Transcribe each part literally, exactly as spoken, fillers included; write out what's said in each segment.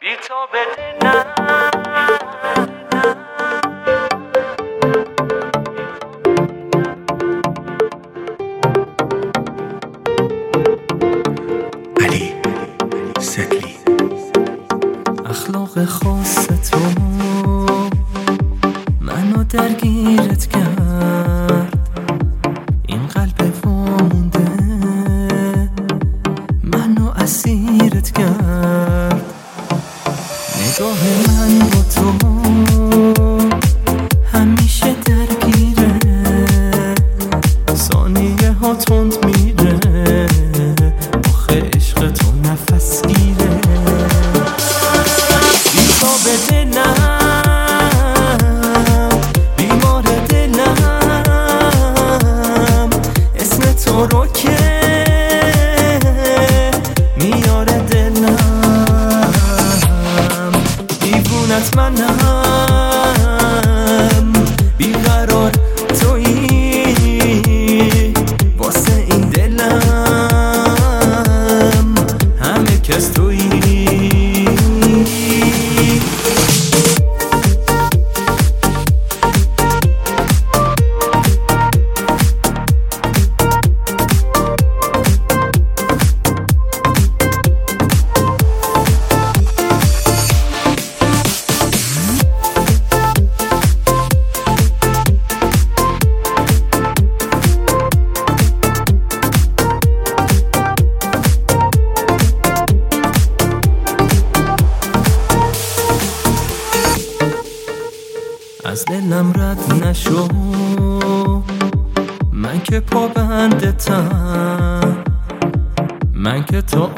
بی تو بده نه علی ستلی. اخلاق خاص تو منو درگیرت کرد، این قلب وامونده منو اسیرت کرد. نگاه من با تو همیشه درگیره، ثانیه ها تند میره، آخه عشق تو نفس گیره. بی تو به دلم، بیمار دلم، اسم تو رو که میاره دلم. دیوونت منم، بیقرار تویی واسه این دلم، همه کس تویی. از دلم رد نشو، من که پابندتم، من که تا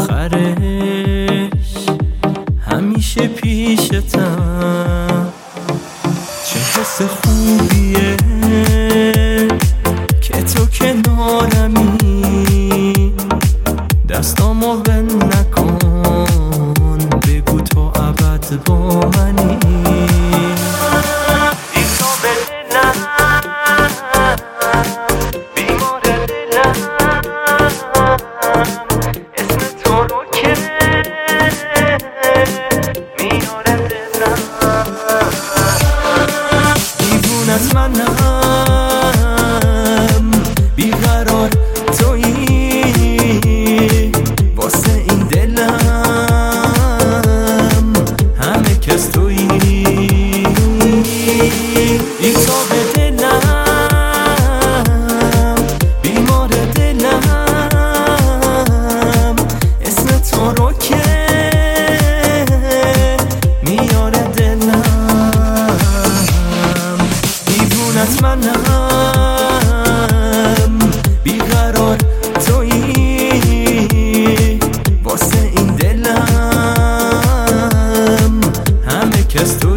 آخرش همیشه پیشتم. چه حس خوبیه که تو کنارمی، دستامو ول نکن، بگو تو ابد با منی. منم بیقرار تویی واسه این دلم، همه کس تویی. بی تو به دلم، بیمار دلم، اسم تو رو که میاره دلم. دیوونت منم، بیقرار تویی واسه این دلم، همه کس تویی.